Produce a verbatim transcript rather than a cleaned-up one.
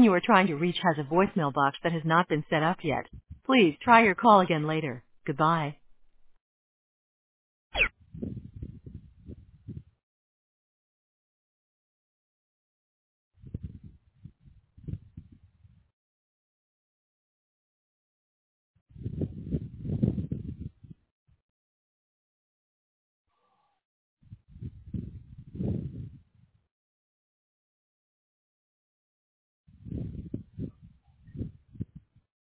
person you are trying to reach has a voicemail box that has not been set up yet. Please try your call again later. Goodbye.